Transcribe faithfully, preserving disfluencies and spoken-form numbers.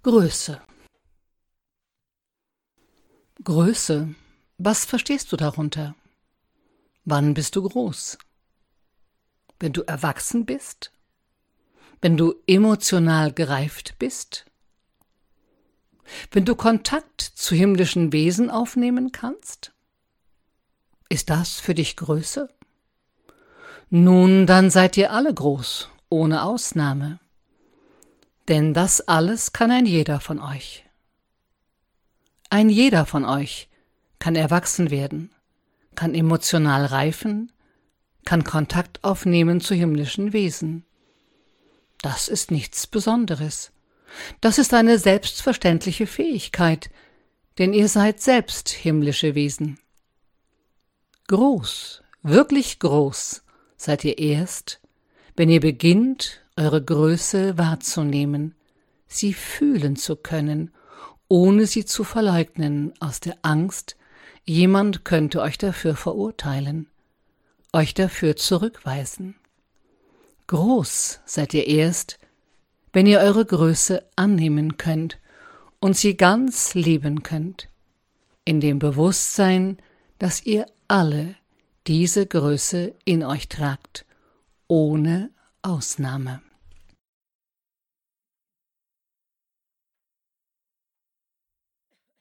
Größe. Größe. Was verstehst du darunter? Wann bist du groß? Wenn du erwachsen bist? Wenn du emotional gereift bist? Wenn du Kontakt zu himmlischen Wesen aufnehmen kannst? Ist das für dich Größe? Nun, dann seid ihr alle groß, ohne Ausnahme. Denn das alles kann ein jeder von euch. Ein jeder von euch kann erwachsen werden, kann emotional reifen, kann Kontakt aufnehmen zu himmlischen Wesen. Das ist nichts Besonderes. Das ist eine selbstverständliche Fähigkeit, denn ihr seid selbst himmlische Wesen. Groß, wirklich groß seid ihr erst, wenn ihr beginnt, eure Größe wahrzunehmen, sie fühlen zu können, ohne sie zu verleugnen, aus der Angst, jemand könnte euch dafür verurteilen, euch dafür zurückweisen. Groß seid ihr erst, wenn ihr eure Größe annehmen könnt und sie ganz lieben könnt, in dem Bewusstsein, dass ihr alle diese Größe in euch tragt, ohne Ausnahme.